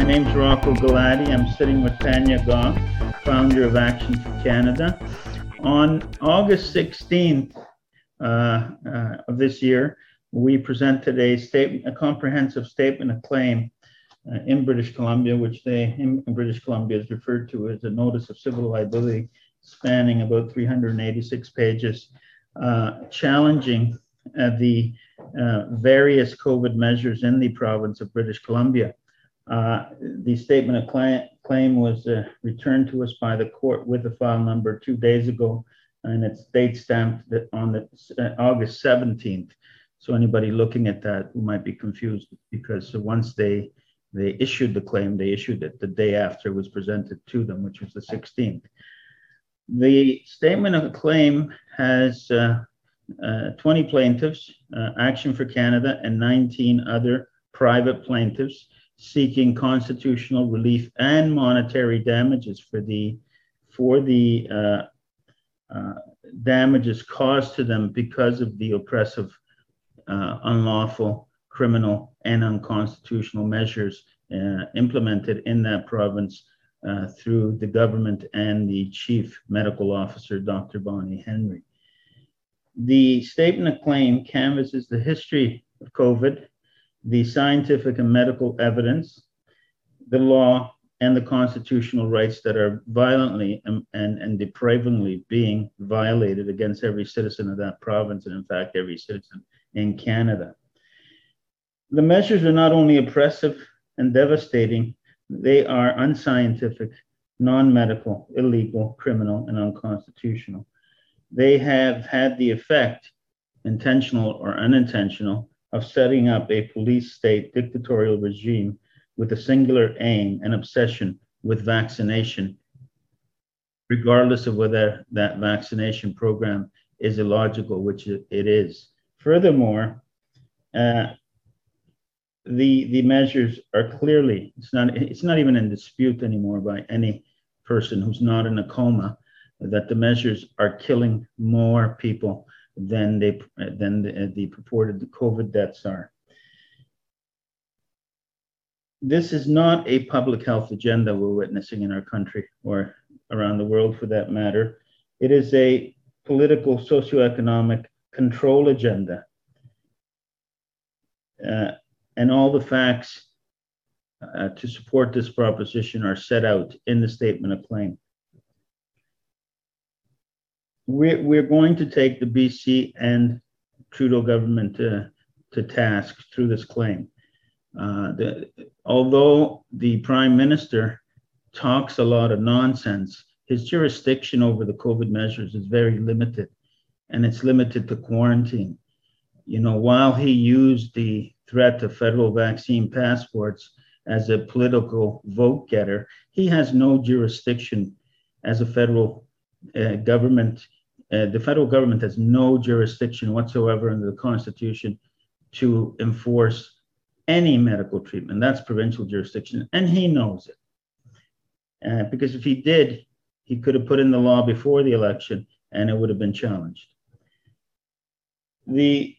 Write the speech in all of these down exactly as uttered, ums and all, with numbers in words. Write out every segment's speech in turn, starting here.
name's Rocco Galati. I'm sitting with Tanya Goff, founder of Action for Canada. On August sixteenth uh, uh, of this year, we presented a statement, a comprehensive statement of claim uh, in British Columbia, which they in British Columbia is referred to as a notice of civil liability, spanning about three hundred eighty-six pages, uh, challenging uh, the uh, various COVID measures in the province of British Columbia. Uh, the statement of claim, claim was uh, returned to us by the court with the file number two days ago, and it's date stamped on the uh, August seventeenth. So anybody looking at that who might be confused, because once they they issued the claim, they issued it the day after it was presented to them, which was the sixteenth. The statement of claim has uh, uh, twenty plaintiffs, uh, Action for Canada, and nineteen other private plaintiffs seeking constitutional relief and monetary damages for the for the uh, uh, damages caused to them because of the oppressive, uh, unlawful, criminal, and unconstitutional measures uh, implemented in that province uh, through the government and the chief medical officer, Doctor Bonnie Henry. The statement of claim canvasses the history of COVID, the scientific and medical evidence, the law, and the constitutional rights that are violently and, and, and depravingly being violated against every citizen of that province, and in fact, every citizen in Canada. The measures are not only oppressive and devastating, they are unscientific, non-medical, illegal, criminal, and unconstitutional. They have had the effect, intentional or unintentional, of setting up a police state dictatorial regime with a singular aim and obsession with vaccination, regardless of whether that vaccination program is illogical, which it is. Furthermore, uh, the, the measures are clearly, it's not, it's not even in dispute anymore by any person who's not in a coma, that the measures are killing more people than they than the, the purported COVID deaths are. This is not a public health agenda we're witnessing in our country or around the world for that matter. It is a political, socioeconomic control agenda. Uh, and all the facts uh, to support this proposition are set out in the statement of claim. We're, we're going to take the B C and Trudeau government to, to task through this claim. Uh, the, although the Prime Minister talks a lot of nonsense, his jurisdiction over the COVID measures is very limited, and it's limited to quarantine. You know, while he used the threat of federal vaccine passports as a political vote getter, he has no jurisdiction as a federal uh, government. Uh, the federal government has no jurisdiction whatsoever under the Constitution to enforce any medical treatment. That's provincial jurisdiction, and he knows it. Uh, because if he did, he could have put in the law before the election, and it would have been challenged. The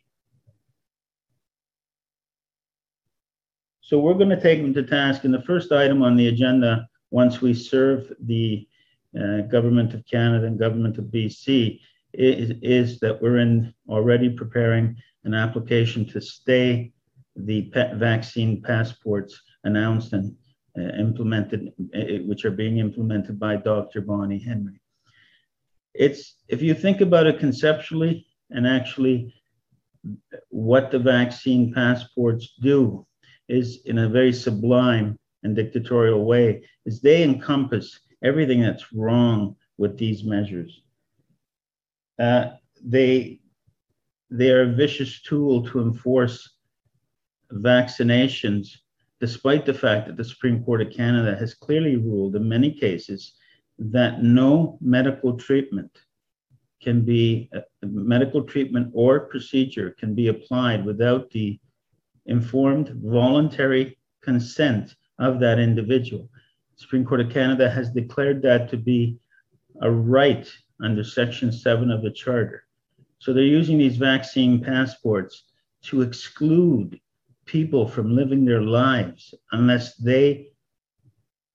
so we're going to take him to task, and the first item on the agenda, once we serve the Uh, Government of Canada and Government of B C, is, is that we're in already preparing an application to stay the pet vaccine passports announced and uh, implemented, uh, which are being implemented by Doctor Bonnie Henry. It's, if you think about it conceptually and actually what the vaccine passports do is, in a very sublime and dictatorial way, is they encompass everything that's wrong with these measures. Uh, they, they are a vicious tool to enforce vaccinations, despite the fact that the Supreme Court of Canada has clearly ruled in many cases that no medical treatment can be, uh, medical treatment or procedure can be applied without the informed, voluntary consent of that individual. Supreme Court of Canada has declared that to be a right under Section seven of the Charter. So they're using these vaccine passports to exclude people from living their lives unless they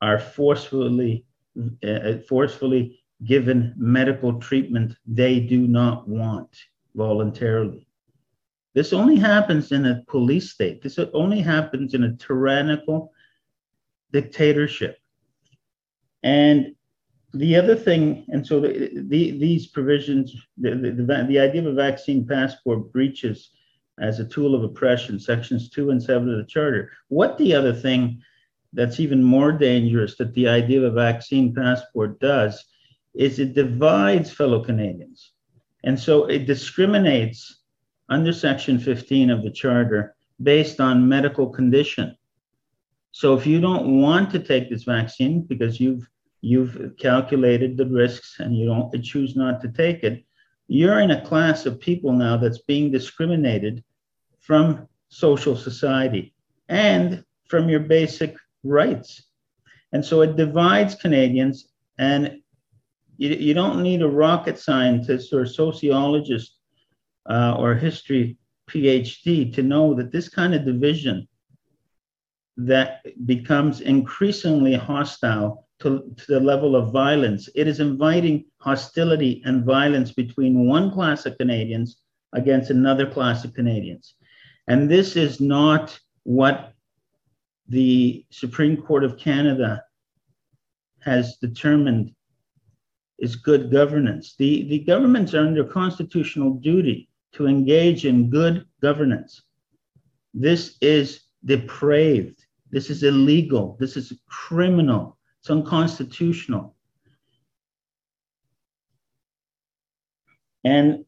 are forcefully, uh, forcefully given medical treatment they do not want voluntarily. This only happens in a police state. This only happens in a tyrannical dictatorship. And the other thing, and so the, the, these provisions, the, the, the idea of a vaccine passport breaches as a tool of oppression, sections two and seven of the Charter. What the other thing that's even more dangerous that the idea of a vaccine passport does is it divides fellow Canadians. And so it discriminates under section fifteen of the Charter based on medical condition. So if you don't want to take this vaccine because you've you've calculated the risks and you don't choose not to take it, you're in a class of people now that's being discriminated from social society and from your basic rights. And so it divides Canadians, and you, you don't need a rocket scientist or a sociologist uh, or history PhD to know that this kind of division that becomes increasingly hostile to, to the level of violence, it is inviting hostility and violence between one class of Canadians against another class of Canadians. And this is not what the Supreme Court of Canada has determined is good governance. The, the governments are under constitutional duty to engage in good governance. This is depraved. This is illegal. This is criminal. It's unconstitutional. And,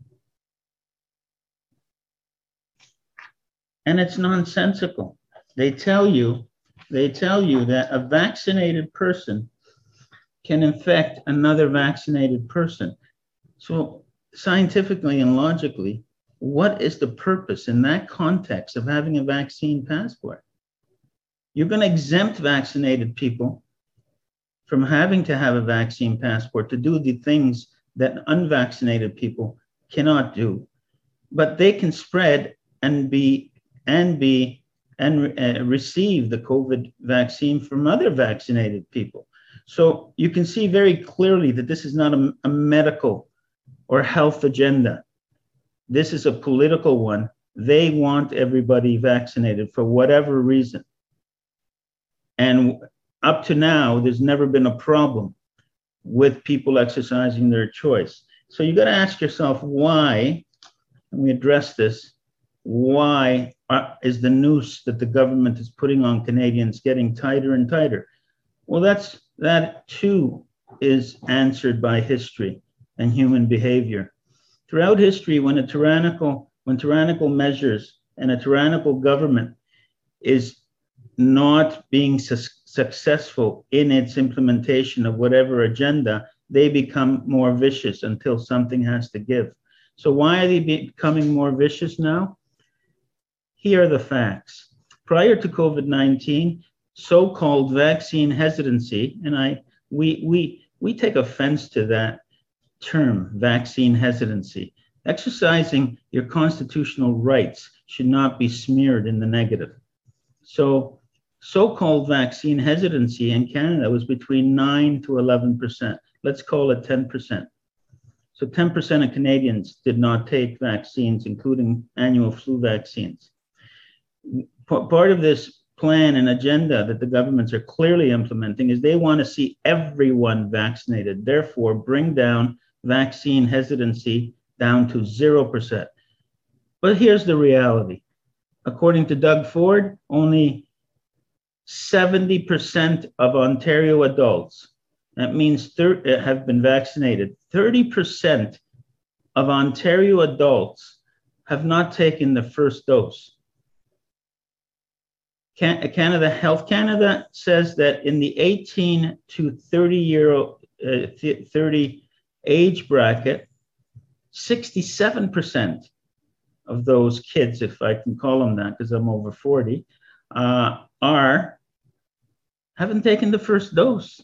and it's nonsensical. They tell you, they tell you that a vaccinated person can infect another vaccinated person. So scientifically and logically, what is the purpose in that context of having a vaccine passport? You're going to exempt vaccinated people from having to have a vaccine passport to do the things that unvaccinated people cannot do. But they can spread and be and be and uh, receive the COVID vaccine from other vaccinated people. So you can see very clearly that this is not a, a medical or health agenda. This is a political one. They want everybody vaccinated for whatever reason. And up to now, there's never been a problem with people exercising their choice. So you got to ask yourself why, and we address this, why are, is the noose that the government is putting on Canadians getting tighter and tighter? Well, that's that too is answered by history and human behavior. Throughout history, when a tyrannical, when tyrannical measures and a tyrannical government is not being su- successful in its implementation of whatever agenda, they become more vicious until something has to give. So why are they becoming more vicious now? Here are the facts. Prior to COVID nineteen, so-called vaccine hesitancy, and I we we we take offense to that term, vaccine hesitancy. Exercising your constitutional rights should not be smeared in the negative. So so-called vaccine hesitancy in Canada was between nine to eleven percent. Let's call it ten percent. So ten percent of Canadians did not take vaccines, including annual flu vaccines. Part of this plan and agenda that the governments are clearly implementing is they want to see everyone vaccinated, therefore bring down vaccine hesitancy down to zero percent. But here's the reality. According to Doug Ford, only seventy percent of Ontario adults, that means thir- have been vaccinated. thirty percent of Ontario adults have not taken the first dose. Can- Canada Health Canada says that in the eighteen to thirty year uh, thirty age bracket, sixty-seven percent of those kids, if I can call them that because I'm over forty, uh, are haven't taken the first dose.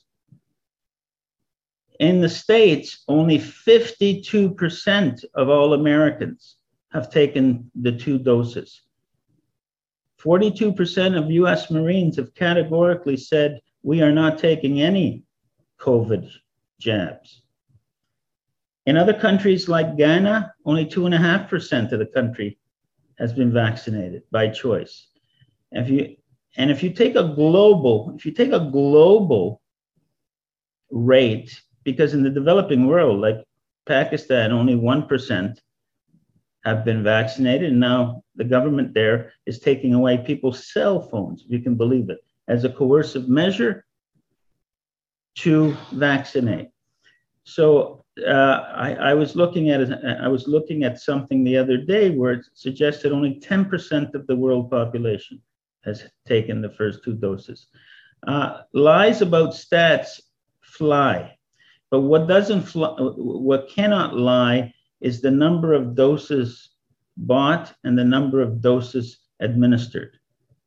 In the States, only fifty-two percent of all Americans have taken the two doses. forty-two percent of U S Marines have categorically said we are not taking any COVID jabs. In other countries like Ghana, only two and a half percent of the country has been vaccinated by choice. If you, and if you take a global, if you take a global rate, because in the developing world, like Pakistan, only one percent have been vaccinated. And now the government there is taking away people's cell phones, if you can believe it, as a coercive measure to vaccinate. So uh, I, I was looking at it, I was looking at something the other day where it suggested only ten percent of the world population has taken the first two doses. Uh, lies about stats fly, but what doesn't fly, what cannot lie is the number of doses bought and the number of doses administered.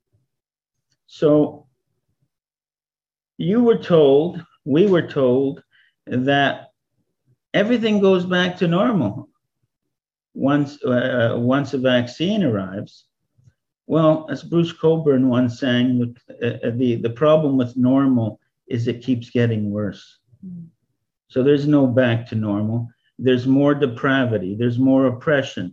So you were told, we were told that everything goes back to normal once, uh, once a vaccine arrives. Well, as Bruce Cockburn once sang, uh, the, the problem with normal is it keeps getting worse. Mm. So there's no back to normal. There's more depravity. There's more oppression.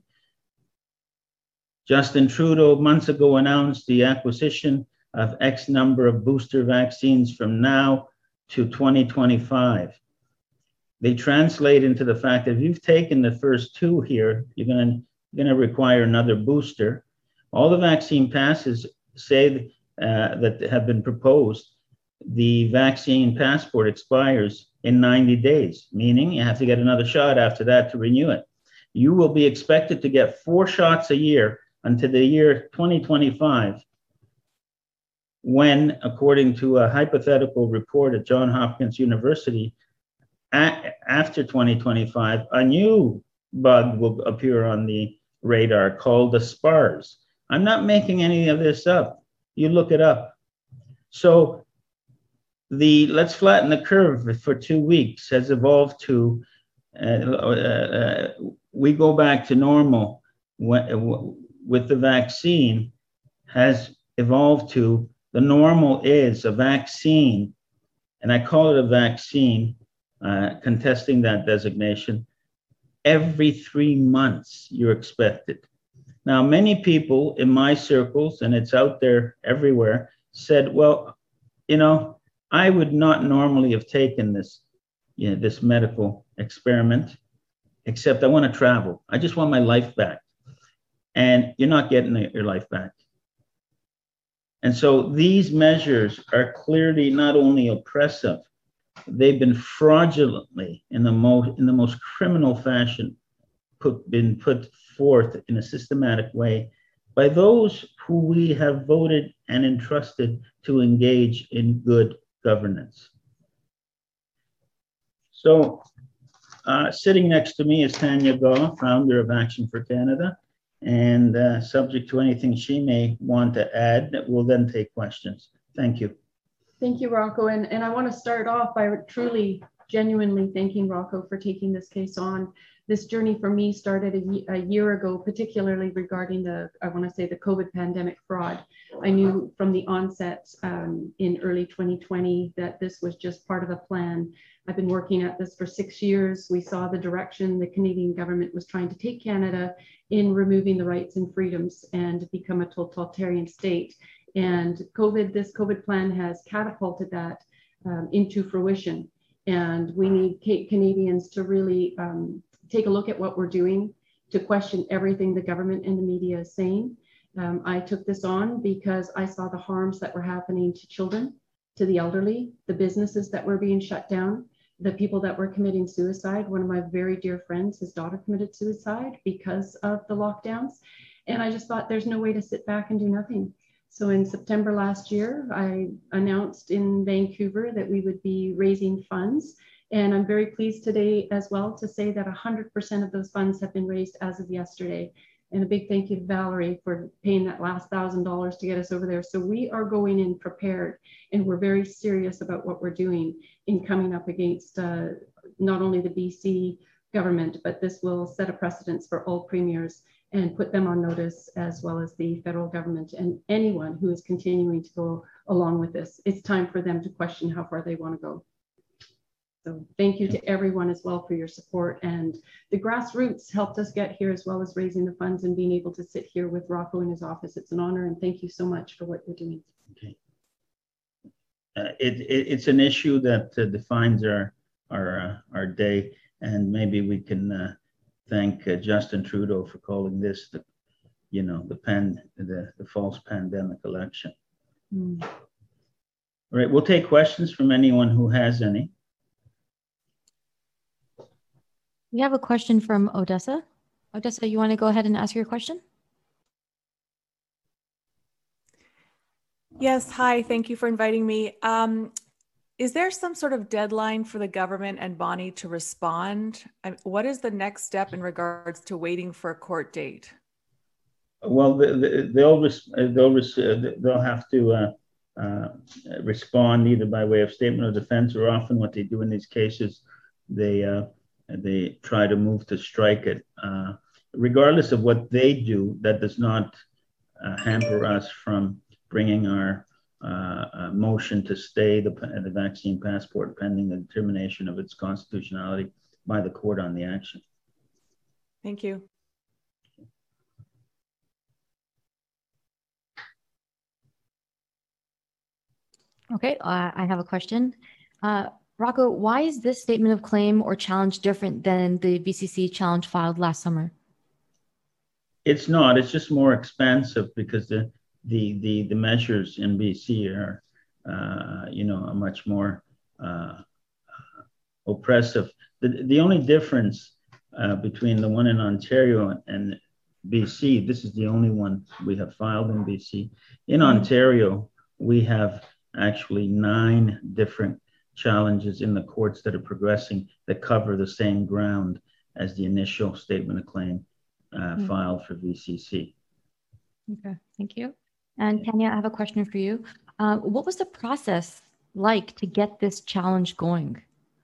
Justin Trudeau months ago announced the acquisition of X number of booster vaccines from now to twenty twenty-five. They translate into the fact that if you've taken the first two here, you're going you're going to require another booster. All the vaccine passes say uh, that have been proposed, the vaccine passport expires in ninety days, meaning you have to get another shot after that to renew it. You will be expected to get four shots a year until the year twenty twenty-five, when, according to a hypothetical report at Johns Hopkins University, after twenty twenty-five, a new bug will appear on the radar called the SPARS. I'm not making any of this up. You look it up. So the let's flatten the curve for two weeks has evolved to, uh, uh, we go back to normal when, with the vaccine, has evolved to the normal is a vaccine, and I call it a vaccine, uh, contesting that designation, every three months you're expected. Now, many people in my circles, and it's out there everywhere, said, well, you know, I would not normally have taken this, you know, this medical experiment, except I want to travel. I just want my life back. And you're not getting your life back. And so these measures are clearly not only oppressive, they've been fraudulently, in the most, in the most criminal fashion, put, been put forth in a systematic way by those who we have voted and entrusted to engage in good governance. So uh, sitting next to me is Tanya Gaw, founder of Action for Canada, and uh, subject to anything she may want to add, we'll then take questions. Thank you. Thank you, Rocco. And, and I want to start off by truly, genuinely thanking Rocco for taking this case on. This journey for me started a, a year ago, particularly regarding the, I want to say the COVID pandemic fraud. I knew from the onset um, in early twenty twenty that this was just part of a plan. I've been working at this for six years. We saw the direction the Canadian government was trying to take Canada in removing the rights and freedoms and become a totalitarian state. And COVID, this COVID plan has catapulted that um, into fruition. And we need Canadians to really um, take a look at what we're doing, to question everything the government and the media is saying. Um, I took this on because I saw the harms that were happening to children, to the elderly, the businesses that were being shut down, the people that were committing suicide. One of my very dear friends, his daughter committed suicide because of the lockdowns. And I just thought there's no way to sit back and do nothing. So in September last year, I announced in Vancouver that we would be raising funds. And I'm very pleased today as well to say that one hundred percent of those funds have been raised as of yesterday. And a big thank you to Valerie for paying that last one thousand dollars to get us over there. So we are going in prepared, and we're very serious about what we're doing in coming up against uh, not only the B C government, but this will set a precedence for all premiers and put them on notice, as well as the federal government and anyone who is continuing to go along with this. It's time for them to question how far they want to go. So thank you to everyone as well for your support. And the grassroots helped us get here, as well as raising the funds and being able to sit here with Rocco in his office. It's an honor, and thank you so much for what you're doing. Okay. Uh, it, it, it's an issue that uh, defines our our uh, our day, and maybe we can uh, thank uh, Justin Trudeau for calling this the, you know, the pan the, the false pandemic election. Mm. All right, we'll take questions from anyone who has any. We have a question from Odessa. Odessa, you want to go ahead and ask your question? Yes, hi, thank you for inviting me. Um, is there some sort of deadline for the government and Bonnie to respond? I, what is the next step in regards to waiting for a court date? Well, the, the, they'll, they'll, they'll have to uh, uh, respond either by way of statement of defense, or often what they do in these cases, they uh, they try to move to strike it. Uh, regardless of what they do, that does not uh, hamper us from bringing our uh, uh, motion to stay the, the vaccine passport pending the determination of its constitutionality by the court on the action. Thank you. Okay, uh, I have a question. Uh, Rocco, why is this statement of claim or challenge different than the V C C challenge filed last summer? It's not. It's just more expansive because the the the, the measures in B C are, uh, you know, are much more uh, oppressive. The the only difference uh, between the one in Ontario and B C, this is the only one we have filed in B C. In Ontario, we have actually nine different challenges in the courts that are progressing that cover the same ground as the initial statement of claim uh, mm-hmm. filed for V C C. Okay, thank you. And Tanya, I have a question for you. Uh, what was the process like to get this challenge going?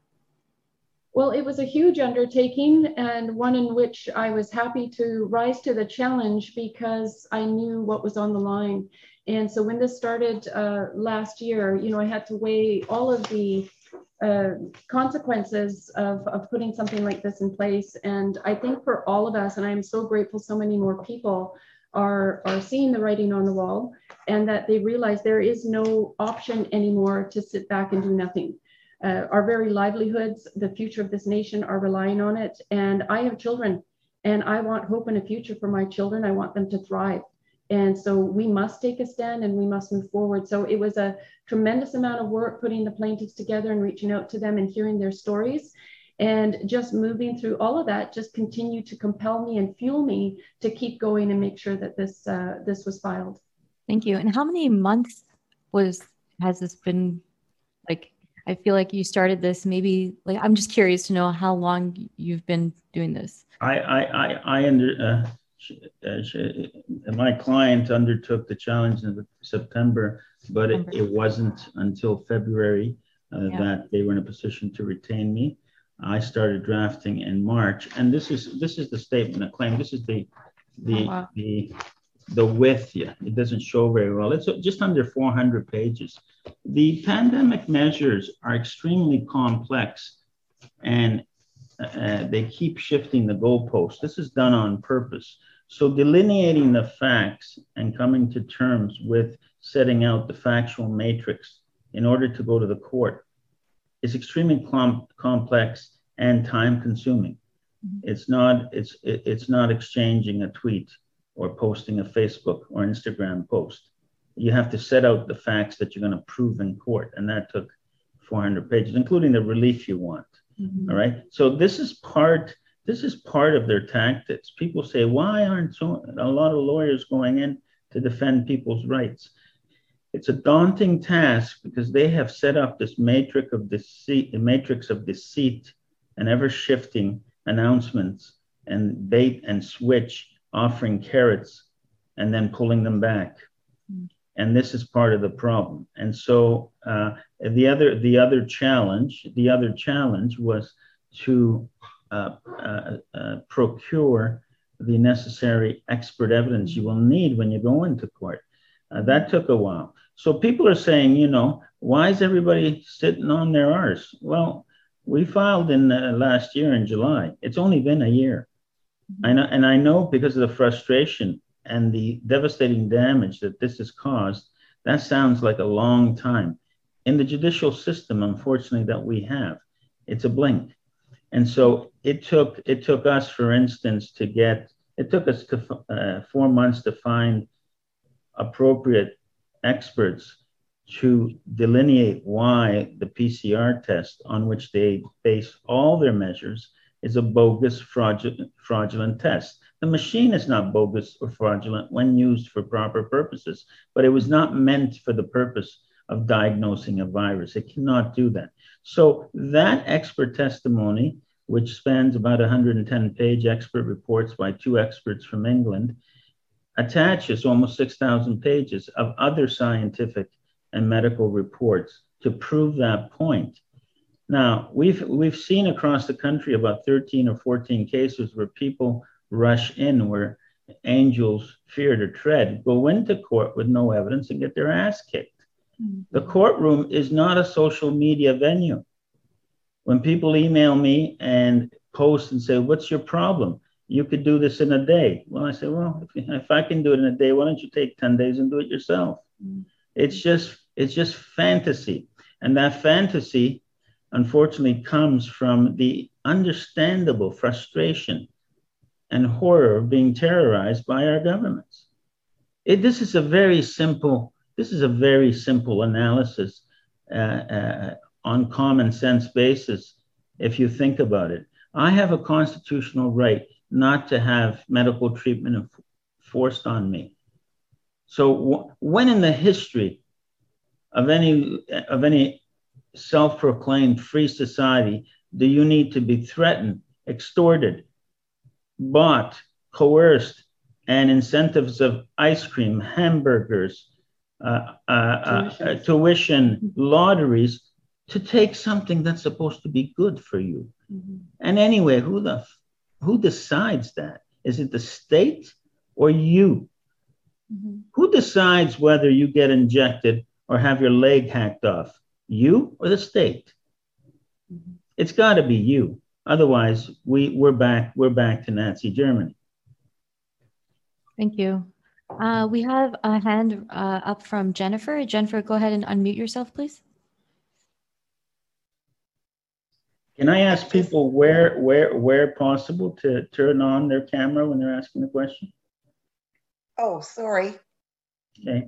Well, it was a huge undertaking, and one in which I was happy to rise to the challenge because I knew what was on the line. And so when this started uh, last year, you know, I had to weigh all of the uh, consequences of, of putting something like this in place. And I think for all of us, and I'm so grateful so many more people are, are seeing the writing on the wall, and that they realize there is no option anymore to sit back and do nothing. Uh, our very livelihoods, the future of this nation are relying on it. And I have children, and I want hope and a future for my children. I want them to thrive. And so we must take a stand and we must move forward. So it was a tremendous amount of work putting the plaintiffs together and reaching out to them and hearing their stories. And just moving through all of that just continued to compel me and fuel me to keep going and make sure that this uh, this was filed. Thank you. And how many months was has this been? Like, I feel like you started this maybe, like, I'm just curious to know how long you've been doing this. I, I, I, I under, uh, she, uh, she, my client undertook the challenge in September, but it, it wasn't until February uh, yeah. that they were in a position to retain me. I started drafting in March, and this is this is the statement of claim. This is the the oh, wow. the the width. Yeah, it doesn't show very well. It's just under four hundred pages. The pandemic measures are extremely complex, and uh, they keep shifting the goalposts. This is done on purpose. So delineating the facts and coming to terms with setting out the factual matrix in order to go to the court is extremely com complex and time consuming. Mm-hmm. It's not, it's, it, it's not exchanging a tweet or posting a Facebook or Instagram post. You have to set out the facts that you're going to prove in court. And that took four hundred pages, including the relief you want. Mm-hmm. All right. So this is part, this is part of their tactics. People say, why aren't so a lot of lawyers going in to defend people's rights? It's a daunting task because they have set up this matrix of deceit, a matrix of deceit and ever shifting announcements and bait and switch, offering carrots and then pulling them back. Mm. And this is part of the problem. And so uh, the other the other challenge, the other challenge was to uh, uh, uh, procure the necessary expert evidence you will need when you go into court. Uh, that took a while. So people are saying, you know, why is everybody sitting on their arse? Well, we filed in uh, last year in July. It's only been a year. Mm-hmm. I know, and I know because of the frustration and the devastating damage that this has caused, that sounds like a long time. In the judicial system, unfortunately, that we have, it's a blink. And so it took it took us, for instance, to get, it took us to uh, four months to find appropriate experts to delineate why the P C R test on which they base all their measures is a bogus, fraudulent, fraudulent test. The machine is not bogus or fraudulent when used for proper purposes, but it was not meant for the purpose of diagnosing a virus. It cannot do that. So that expert testimony, which spans about one hundred ten page expert reports by two experts from England, attaches almost six thousand pages of other scientific and medical reports to prove that point. Now, we've, we've seen across the country about thirteen or fourteen cases where people rush in, where angels fear to tread, go into court with no evidence and get their ass kicked. Mm-hmm. The courtroom is not a social media venue. When people email me and post and say, what's your problem? You could do this in a day. Well, I say, well, if, if I can do it in a day, why don't you take ten days and do it yourself? Mm-hmm. It's just, it's just fantasy. And that fantasy, unfortunately, comes from the understandable frustration and horror of being terrorized by our governments. It, this is a very simple, this is a very simple analysis uh, uh, on common sense basis, if you think about it. I have a constitutional right not to have medical treatment forced on me. So w- when in the history of any, of any self-proclaimed free society do you need to be threatened, extorted, bought, coerced, and incentives of ice cream, hamburgers, uh, uh, tuition. Uh, tuition, lotteries, to take something that's supposed to be good for you? Mm-hmm. And anyway, who the who decides that? Is it the state or you? Mm-hmm. Who decides whether you get injected or have your leg hacked off? You or the state? Mm-hmm. It's got to be you. Otherwise, we, we're back, we're back to Nazi Germany. Thank you. Uh, we have a hand uh, up from Jennifer. Jennifer, go ahead and unmute yourself, please. Can I ask people where, where, where possible to turn on their camera when they're asking the question? Oh, sorry. Okay.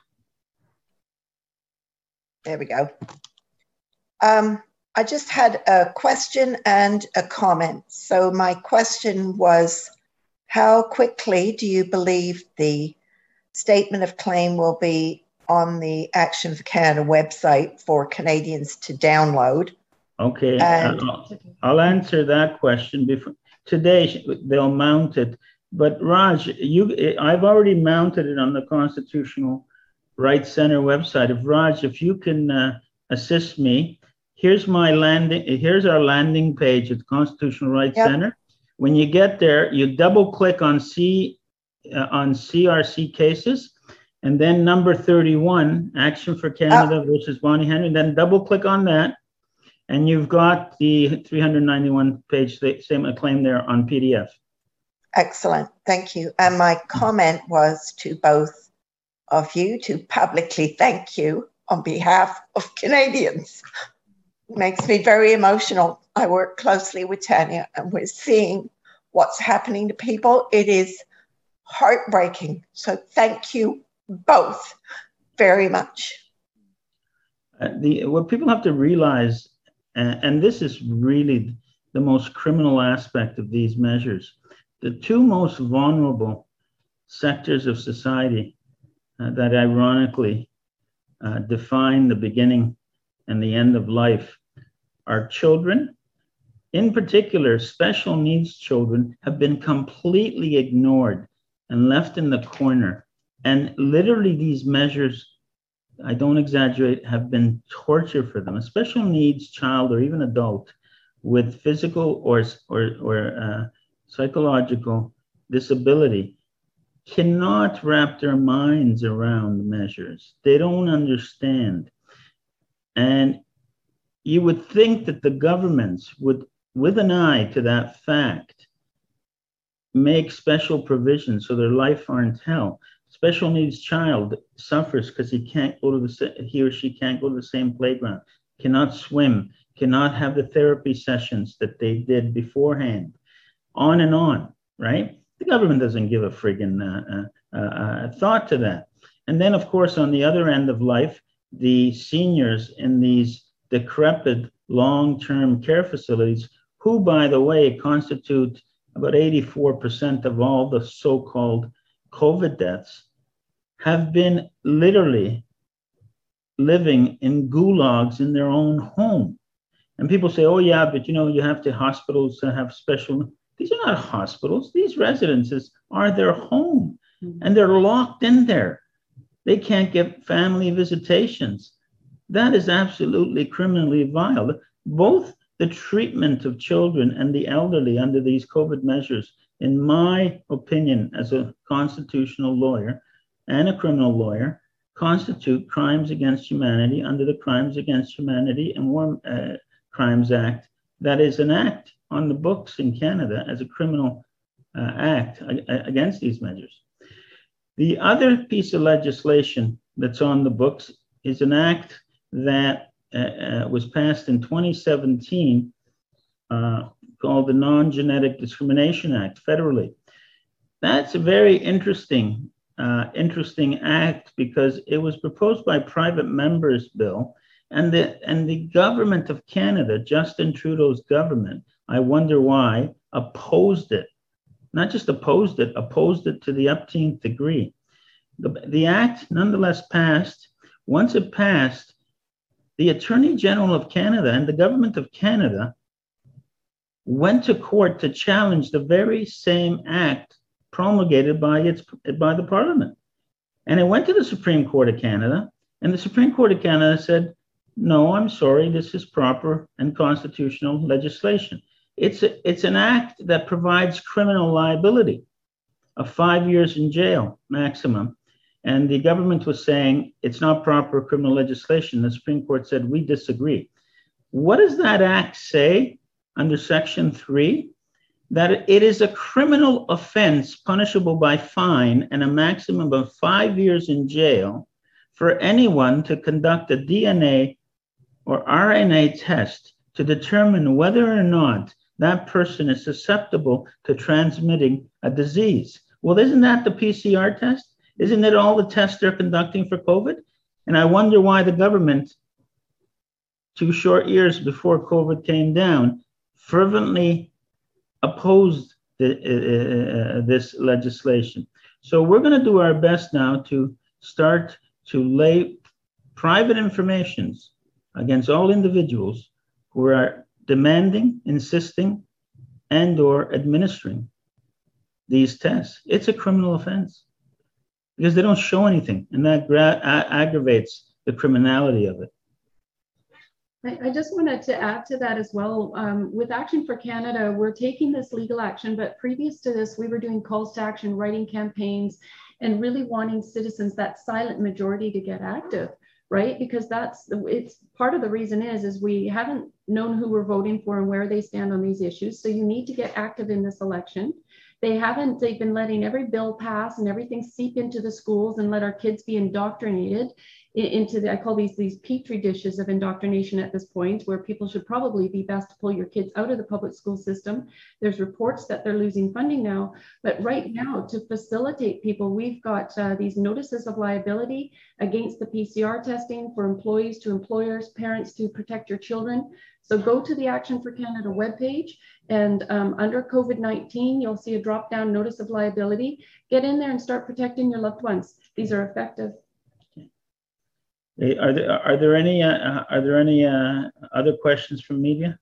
There we go. Um, I just had a question and a comment. So my question was, how quickly do you believe the statement of claim will be on the Action for Canada website for Canadians to download? Okay, and I'll, I'll answer that question before today. They'll mount it, but Raj, you, I've already mounted it on the Constitutional Rights Center website. If Raj, if you can uh, assist me, here's my landing. Here's our landing page at the Constitutional Rights yep. Center. When you get there, you double click on C uh, on C R C cases, and then number thirty-one, Action for Canada oh. versus Bonnie Henry. Then double click on that. And you've got the three hundred ninety-one page statement of claim there on P D F. Excellent, thank you. And my comment was to both of you to publicly thank you on behalf of Canadians. It makes me very emotional. I work closely with Tanya and we're seeing what's happening to people. It is heartbreaking. So thank you both very much. Uh, the, what people have to realize, and, and this is really the most criminal aspect of these measures, the two most vulnerable sectors of society uh, that ironically uh, define the beginning and the end of life are children. In particular, special needs children have been completely ignored and left in the corner. And literally these measures, I don't exaggerate, have been torture for them. A special needs child or even adult with physical or, or, or uh, psychological disability cannot wrap their minds around the measures. They don't understand. And you would think that the governments would, with an eye to that fact, make special provisions so their life aren't hell. Special needs child suffers because he can't go to the, he or she can't go to the same playground, cannot swim, cannot have the therapy sessions that they did beforehand, on and on, right? The government doesn't give a friggin' uh, uh, uh, thought to that. And then, of course, on the other end of life, the seniors in these decrepit long-term care facilities, who, by the way, constitute about eighty-four percent of all the so-called COVID deaths, have been literally living in gulags in their own home. And people say, oh yeah, but you know, you have to hospitals to have special. These are not hospitals. These residences are their home, and they're locked in there. They can't get family visitations. That is absolutely criminally vile. Both the treatment of children and the elderly under these COVID measures, in my opinion, as a constitutional lawyer and a criminal lawyer, constitute crimes against humanity under the Crimes Against Humanity and War uh, Crimes Act. That is an act on the books in Canada as a criminal uh, act against these measures. The other piece of legislation that's on the books is an act that uh, uh, was passed in twenty seventeen uh, called the Non-Genetic Discrimination Act federally. That's a very interesting, uh, interesting act because it was proposed by private members bill, and the, and the government of Canada, Justin Trudeau's government, I wonder why, opposed it. Not just opposed it, opposed it to the upteenth degree. The, the act nonetheless passed. Once it passed, the Attorney General of Canada and the government of Canada went to court to challenge the very same act promulgated by its by the Parliament. And it went to the Supreme Court of Canada, and the Supreme Court of Canada said, no, I'm sorry, this is proper and constitutional legislation. It's, a, it's an act that provides criminal liability of five years in jail maximum. And the government was saying it's not proper criminal legislation. The Supreme Court said, we disagree. What does that act say under Section three? That it is a criminal offense punishable by fine and a maximum of five years in jail for anyone to conduct a D N A or R N A test to determine whether or not that person is susceptible to transmitting a disease. Well, isn't that the P C R test? Isn't it all the tests they're conducting for COVID? And I wonder why the government, two short years before COVID came down, fervently opposed the, uh, uh, this legislation. So we're going to do our best now to start to lay private informations against all individuals who are demanding, insisting, and or administering these tests. It's a criminal offense because they don't show anything, and that gra- a- aggravates the criminality of it. I, I just wanted to add to that as well. Um, with Action for Canada, we're taking this legal action, but previous to this, we were doing calls to action, writing campaigns, and really wanting citizens, that silent majority, to get active, right? Because that's, it's part of the reason is, is we haven't known who we're voting for and where they stand on these issues. So you need to get active in this election. They haven't, they've been letting every bill pass and everything seep into the schools and let our kids be indoctrinated into the, I call these, these petri dishes of indoctrination at this point, where people should probably be best to pull your kids out of the public school system. There's reports that they're losing funding now, but right now to facilitate people, we've got uh, these notices of liability against the P C R testing for employees to employers, parents to protect your children. So go to the Action for Canada webpage, and um, under COVID nineteen, you'll see a drop-down notice of liability. Get in there and start protecting your loved ones. These are effective. Are there are there any uh, are there any uh, other questions from media?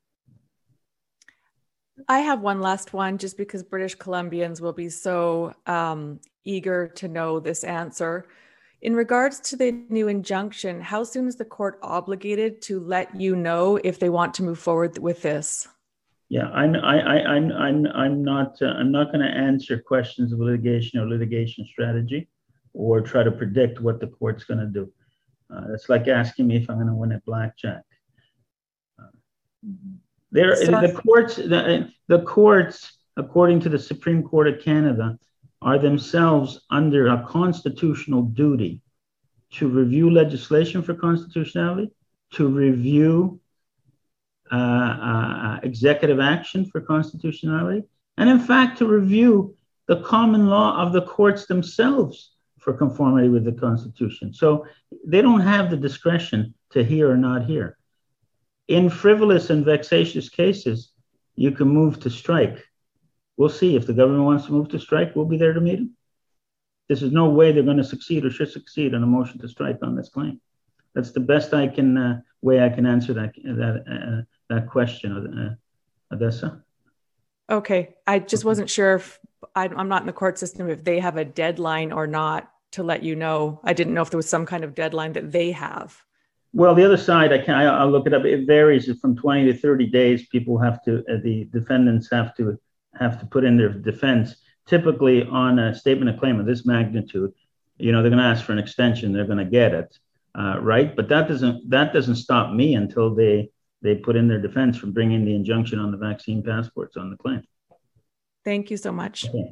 I have one last one, just because British Columbians will be so um, eager to know this answer. In regards to the new injunction, how soon is the court obligated to let you know if they want to move forward with this? Yeah, I'm, I, I, I'm, I'm, I'm not, uh, I'm not going to answer questions of litigation or litigation strategy, or try to predict what the court's going to do. Uh, it's like asking me if I'm going to win at blackjack. Uh, there, So- the courts, the, the courts, according to the Supreme Court of Canada, are themselves under a constitutional duty to review legislation for constitutionality, to review Uh, uh, executive action for constitutionality, and in fact to review the common law of the courts themselves for conformity with the Constitution. So they don't have the discretion to hear or not hear. In frivolous and vexatious cases, you can move to strike. We'll see. If the government wants to move to strike, we'll be there to meet them. This is no way they're going to succeed or should succeed on a motion to strike on this claim. That's the best I can uh, way I can answer that that uh, that question, uh, Odessa. Okay, I just wasn't sure if I, I'm not in the court system, if they have a deadline or not to let you know. I didn't know if there was some kind of deadline that they have. Well, the other side, I can I'll look it up. It varies from twenty to thirty days. People have to uh, the defendants have to have to put in their defense. Typically, on a statement of claim of this magnitude, you know, they're going to ask for an extension. They're going to get it. Uh, right, but that doesn't that doesn't stop me until they they put in their defense from bringing the injunction on the vaccine passports on the claim. Thank you so much. Okay.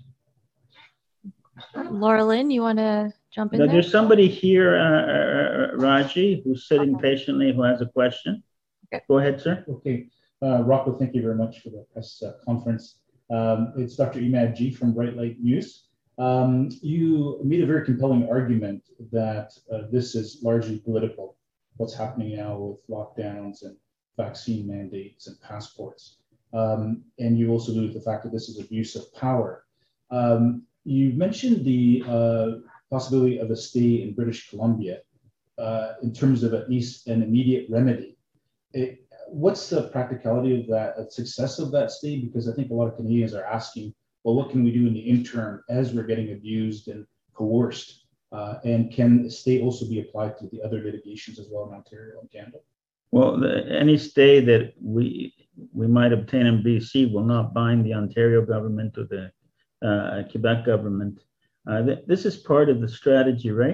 Laura Lynn, you want to jump in Now, there? there's somebody here, uh, uh, Raji, who's sitting Okay. patiently, who has a question. Okay. Go ahead, sir. Okay, uh, Rocco, thank you very much for the press uh, conference. Um, it's Doctor Imad G from Bright Light News. Um, you made a very compelling argument that uh, this is largely political, what's happening now with lockdowns and vaccine mandates and passports. Um, and you also alluded to the fact that this is abuse of power. Um, you mentioned the uh, possibility of a stay in British Columbia uh, in terms of at least an immediate remedy. It, what's the practicality of that, of success of that stay? Because I think a lot of Canadians are asking, well, what can we do in the interim as we're getting abused and coerced? Uh, and can stay also be applied to the other litigations as well in Ontario and Canada? Well, the, any stay that we we might obtain in B C will not bind the Ontario government or the uh, Quebec government. Uh, th this is part of the strategy, right?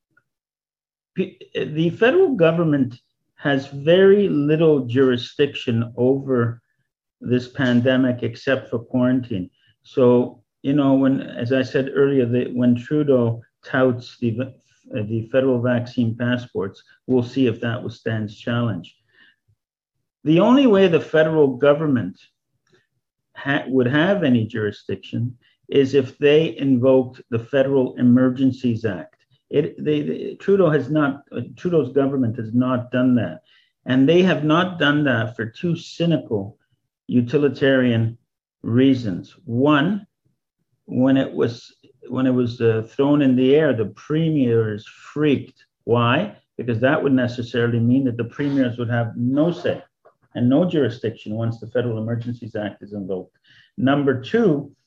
P the federal government has very little jurisdiction over this pandemic except for quarantine. So, you know, when, as I said earlier, the, when Trudeau touts the, uh, the federal vaccine passports, we'll see if that withstands challenge. The only way the federal government ha would have any jurisdiction is if they invoked the Federal Emergencies Act. It, they, they, Trudeau has not, uh, Trudeau's government has not done that. And they have not done that for two cynical utilitarian reasons. One, when it was when it was uh, thrown in the air, the premiers freaked. Why? Because that would necessarily mean that the premiers would have no say and no jurisdiction once the Federal Emergencies Act is invoked. Number two,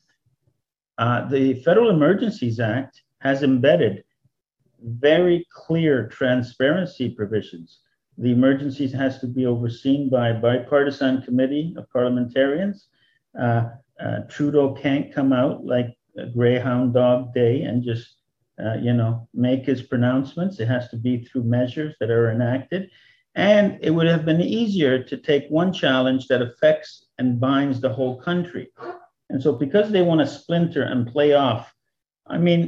uh, the Federal Emergencies Act has embedded very clear transparency provisions. The emergencies has to be overseen by a bipartisan committee of parliamentarians. Uh, uh, Trudeau can't come out like a Greyhound Dog Day and just, uh, you know, make his pronouncements. It has to be through measures that are enacted. And it would have been easier to take one challenge that affects and binds the whole country. And so because they want to splinter and play off, I mean,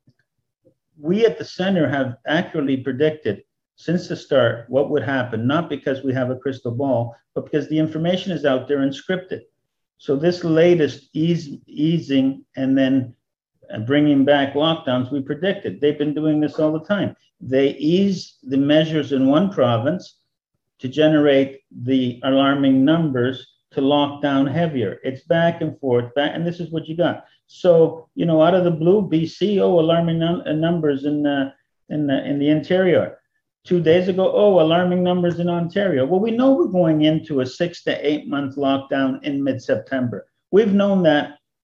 we at the center have accurately predicted since the start what would happen, not because we have a crystal ball, but because the information is out there and scripted. So this latest ease, easing and then bringing back lockdowns, we predicted. They've been doing this all the time. They ease the measures in one province to generate the alarming numbers to lock down heavier. It's back and forth, back, and this is what you got. So, you know, out of the blue, B C, oh, alarming num numbers in, uh, in, the, in the interior. Two days ago, oh, alarming numbers in Ontario. Well, we know we're going into a six to eight month lockdown in mid-September. We've known that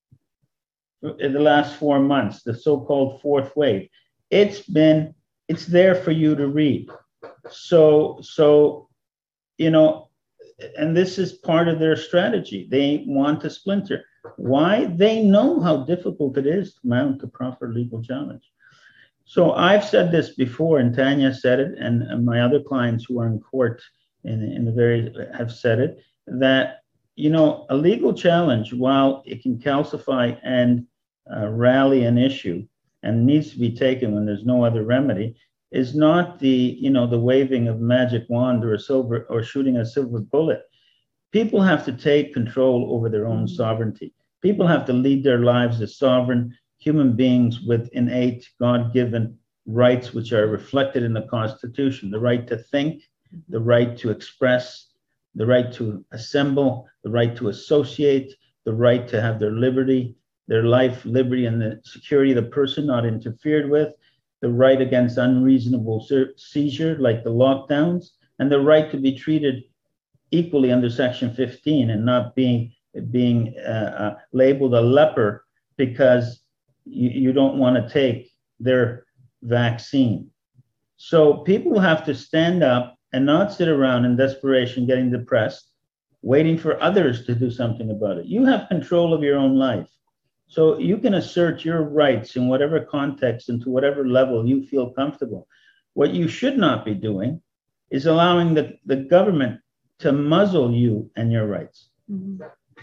in the last four months, the so-called fourth wave. It's been, it's there for you to read. So, so, you know, and this is part of their strategy. They want to splinter. Why? They know how difficult it is to mount a proper legal challenge. So I've said this before, and Tanya said it, and, and my other clients who are in court in, in the very have said it, that, you know, a legal challenge, while it can calcify and uh, rally an issue and needs to be taken when there's no other remedy, is not the, you know, the waving of a magic wand or a silver or shooting a silver bullet. People have to take control over their own sovereignty. People have to lead their lives as sovereign human beings with innate God-given rights, which are reflected in the Constitution: the right to think, the right to express, the right to assemble, the right to associate, the right to have their liberty, their life, liberty, and the security of the person not interfered with, the right against unreasonable seizure, like the lockdowns, and the right to be treated equally under Section fifteen and not being, being uh, uh, labeled a leper because you, you don't want to take their vaccine. So people have to stand up and not sit around in desperation, getting depressed, waiting for others to do something about it. You have control of your own life. So you can assert your rights in whatever context and to whatever level you feel comfortable. What you should not be doing is allowing the, the government to muzzle you and your rights. Mm-hmm.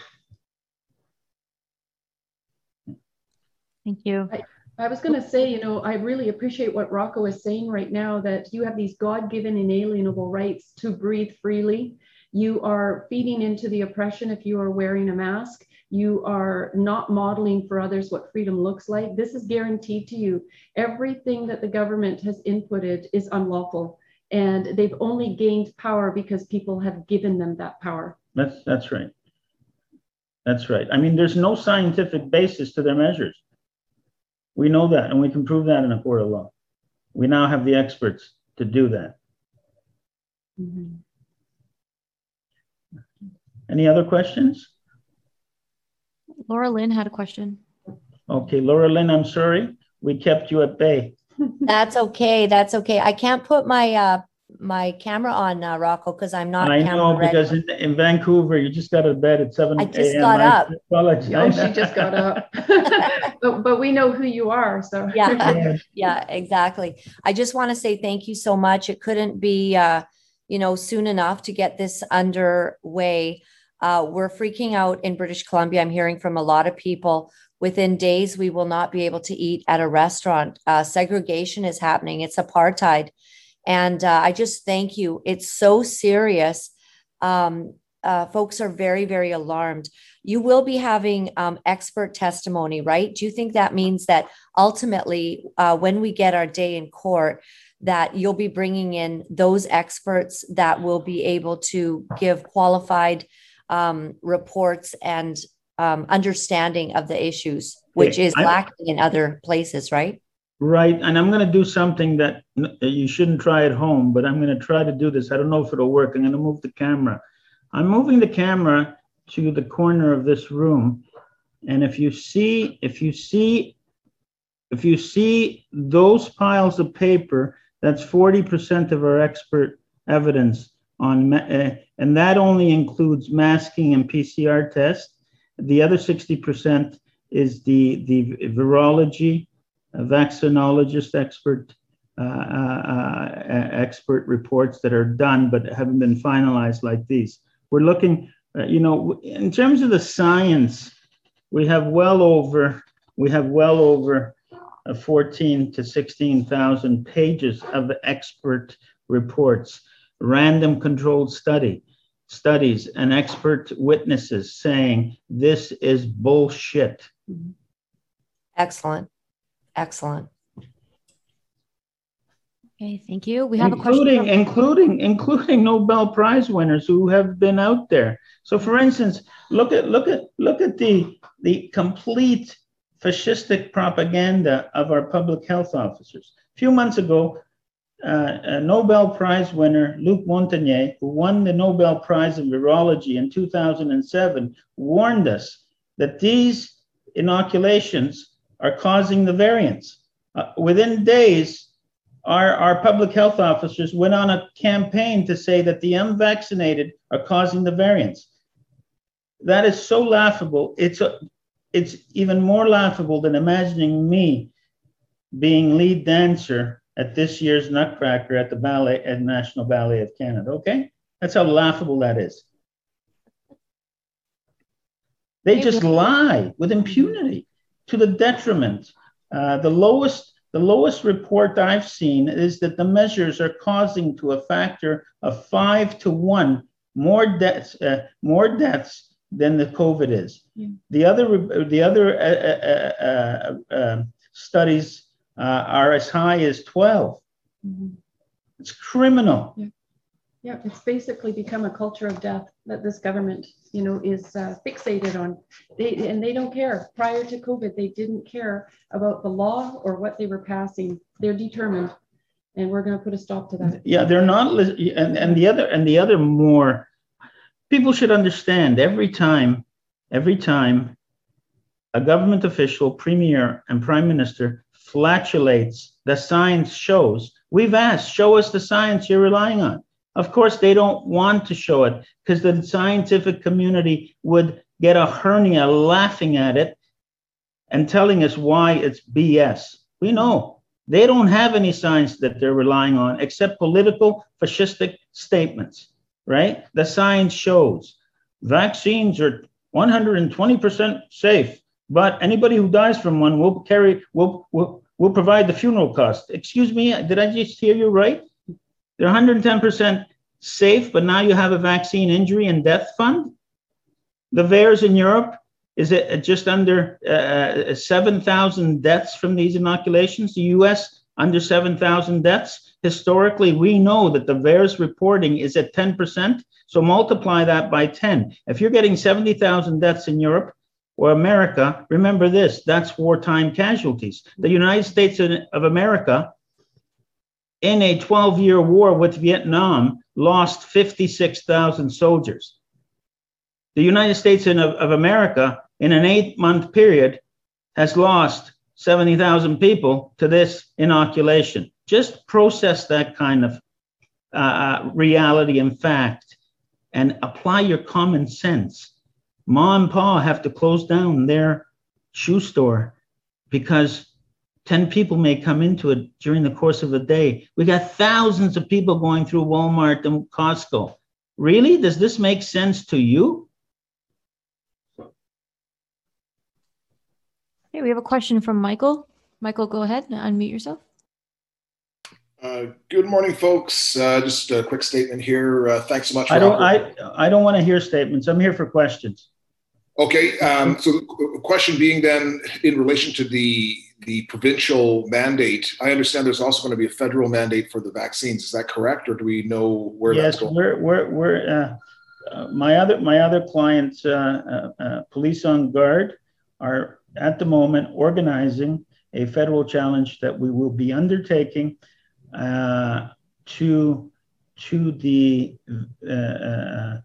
Thank you. I, I was going to say, you know, I really appreciate what Rocco is saying right now, that you have these God-given inalienable rights to breathe freely. You are feeding into the oppression if you are wearing a mask. You are not modeling for others what freedom looks like. This is guaranteed to you. Everything that the government has inputted is unlawful, and they've only gained power because people have given them that power. That's, that's right. That's right. I mean, there's no scientific basis to their measures. We know that, and we can prove that in a court of law. We now have the experts to do that. Mm-hmm. Any other questions? Laura Lynn had a question. Okay, Laura Lynn, I'm sorry. We kept you at bay. That's okay. That's okay. I can't put my uh, my camera on, uh, Rocco, because I'm not I camera know, ready. because in, in Vancouver, you just got out of bed at seven a m I just got up. Apologize. Oh, she just got up. but, but we know who you are, so. Yeah, yeah, exactly. I just want to say thank you so much. It couldn't be, uh, you know, soon enough to get this underway. Uh, we're freaking out in British Columbia. I'm hearing from a lot of people. Within days, we will not be able to eat at a restaurant. Uh, segregation is happening. It's apartheid. And uh, I just thank you. It's so serious. Um, uh, folks are very, very alarmed. You will be having um, expert testimony, right? Do you think that means that ultimately, uh, when we get our day in court, that you'll be bringing in those experts that will be able to give qualified um, reports and um, understanding of the issues, which is I, lacking in other places, right? Right. And I'm going to do something that you shouldn't try at home, but I'm going to try to do this. I don't know if it'll work. I'm going to move the camera. I'm moving the camera to the corner of this room. And if you see, if you see, if you see those piles of paper, that's forty percent of our expert evidence on, uh, and that only includes masking and P C R tests. The other sixty percent is the, the virology, uh, vaccinologist expert, uh, uh, uh, expert reports that are done but haven't been finalized like these. We're looking, uh, you know, in terms of the science, we have well over, we have well over uh, fourteen to sixteen thousand pages of expert reports, random controlled study, studies, and expert witnesses saying this is bullshit. Excellent. Excellent. Okay, thank you. We have including, a question. Including, including Nobel Prize winners who have been out there. So for instance, look at, look at, look at the, the complete fascistic propaganda of our public health officers. A few months ago, uh, a Nobel Prize winner, Luc Montagnier, who won the Nobel Prize in Virology in two thousand seven, warned us that these inoculations are causing the variants. Uh, within days, our, our public health officers went on a campaign to say that the unvaccinated are causing the variants. That is so laughable. It's, a, it's even more laughable than imagining me being lead dancer at this year's Nutcracker at the ballet at National Ballet of Canada. Okay, that's how laughable that is. They just lie with impunity to the detriment. Uh, the lowest, the lowest report I've seen is that the measures are causing to a factor of five to one more deaths, uh, more deaths than the COVID is. Yeah. The other, the other uh, uh, uh, uh, studies uh, are as high as twelve. Mm-hmm. It's criminal. Yeah. Yeah, it's basically become a culture of death that this government, you know, is uh, fixated on. They and they don't care. Prior to COVID, they didn't care about the law or what they were passing. They're determined, and we're going to put a stop to that. Yeah, they're not. And and the other and the other more, people should understand. Every time, every time, a government official, premier, and prime minister flatulates the science shows. We've asked, show us the science you're relying on. Of course, they don't want to show it because the scientific community would get a hernia laughing at it and telling us why it's B S. We know they don't have any science that they're relying on except political fascistic statements, right? The science shows vaccines are one hundred twenty percent safe, but anybody who dies from one will carry, will, will, will provide the funeral cost. Excuse me, did I just hear you right? They're one hundred ten percent safe, but now you have a vaccine injury and death fund. The V A E R S in Europe is it just under uh, seven thousand deaths from these inoculations. The U S under seven thousand deaths. Historically, we know that the V A E R S reporting is at ten percent. So multiply that by ten. If you're getting seventy thousand deaths in Europe or America, remember this, that's wartime casualties. The United States of America, in a twelve-year war with Vietnam, lost fifty-six thousand soldiers. The United States of, of America, in an eight-month period, has lost seventy thousand people to this inoculation. Just process that kind of uh, reality and fact and apply your common sense. Ma and Pa have to close down their shoe store because ten people may come into it during the course of a day. We got thousands of people going through Walmart and Costco. Really? Does this make sense to you? Okay, we have a question from Michael. Michael, go ahead and unmute yourself. Uh, good morning, folks. Uh, just a quick statement here. Uh, thanks so much. For I don't. I, I don't want to hear statements. I'm here for questions. Okay. Um, so the question being then, in relation to the the provincial mandate, I understand there's also going to be a federal mandate for the vaccines. Is that correct, or do we know where yes, that's going? Yes, we're we're we're. Uh, uh, my other my other clients, uh, uh, uh, Police on Guard, are at the moment organizing a federal challenge that we will be undertaking uh, to to the uh, uh,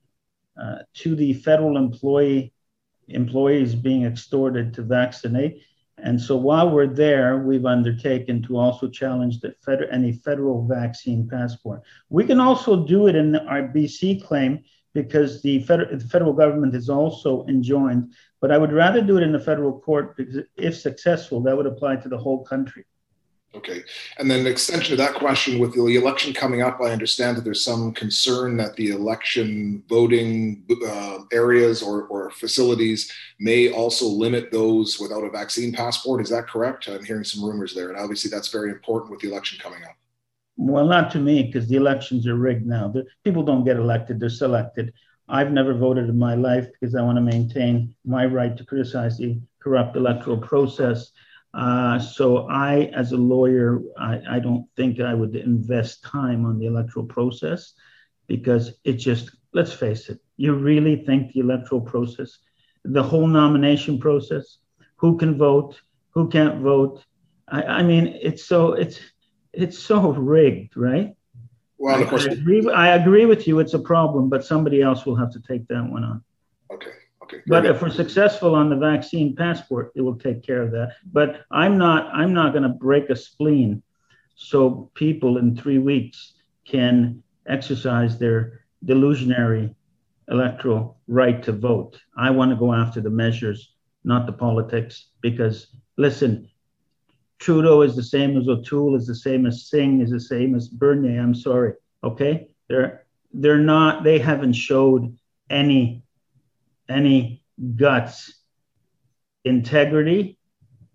uh, to the federal employee employees being extorted to vaccinate. And so while we're there, we've undertaken to also challenge the fed- any federal vaccine passport. We can also do it in our B C claim because the, fed- the federal government is also enjoined, but I would rather do it in the federal court because if successful, that would apply to the whole country. Okay. And then an extension to that question, with the election coming up, I understand that there's some concern that the election voting uh, areas or, or facilities may also limit those without a vaccine passport. Is that correct? I'm hearing some rumors there. And obviously that's very important with the election coming up. Well, not to me, because the elections are rigged now. The, people don't get elected, they're selected. I've never voted in my life because I want to maintain my right to criticize the corrupt electoral process. Uh, so I, as a lawyer, I, I don't think I would invest time on the electoral process because it just, let's face it, you really think the electoral process, the whole nomination process, who can vote, who can't vote? I, I mean, it's so, it's, it's so rigged, right? Well, of course. I agree, I agree with you, it's a problem, but somebody else will have to take that one on. Okay. Okay, but if we're successful on the vaccine passport, it will take care of that. But I'm not I'm not going to break a spleen so people in three weeks can exercise their delusionary electoral right to vote. I want to go after the measures, not the politics, because listen, Trudeau is the same as O'Toole, is the same as Singh, is the same as Bernier. I'm sorry, okay? They're they're not, they haven't showed any, any guts, integrity,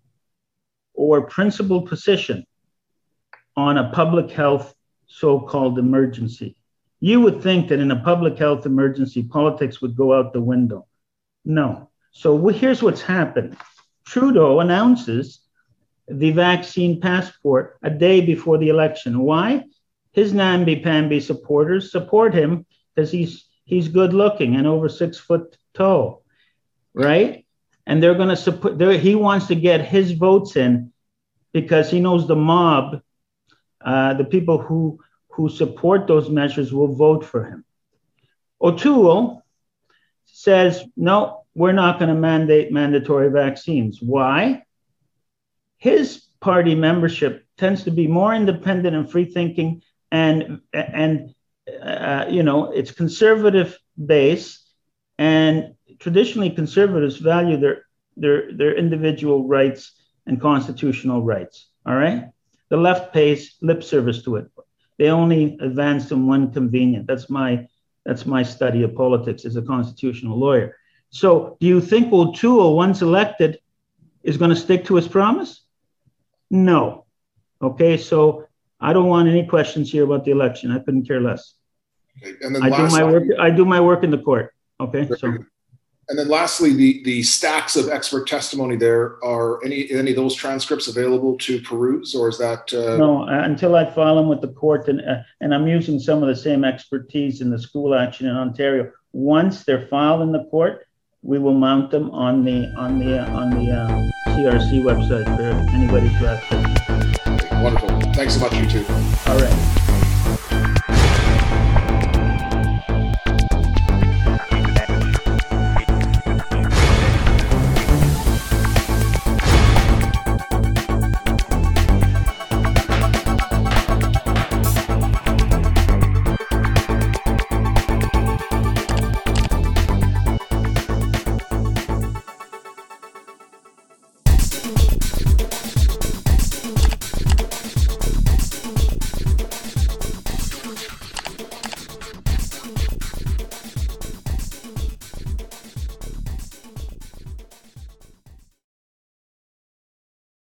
or principled position on a public health so-called emergency. You would think that in a public health emergency, politics would go out the window. No. So here's what's happened. Trudeau announces the vaccine passport a day before the election. Why? His namby-pamby supporters support him because he's he's good looking and over six foot tall, right? And they're going to support, he wants to get his votes in because he knows the mob, uh, the people who, who support those measures will vote for him. O'Toole says, no, we're not going to mandate mandatory vaccines. Why? His party membership tends to be more independent and free thinking, and and uh, you know, it's conservative base, and traditionally conservatives value their their their individual rights and constitutional rights. All right, the left pays lip service to it. They only advance them when convenient. That's my that's my study of politics as a constitutional lawyer. So, do you think O'Toole, once elected, is going to stick to his promise? No. Okay, so I don't want any questions here about the election. I couldn't care less. Okay. And then I do my work. I do my work in the court. Okay. So. And then lastly, the the stacks of expert testimony there, are any any of those transcripts available to peruse, or is that uh... no? Uh, until I file them with the court, and uh, and I'm using some of the same expertise in the school action in Ontario. Once they're filed in the court, we will mount them on the on the uh, on the uh, C R C website for anybody to access. Okay, wonderful. Thanks so much, you two. All right.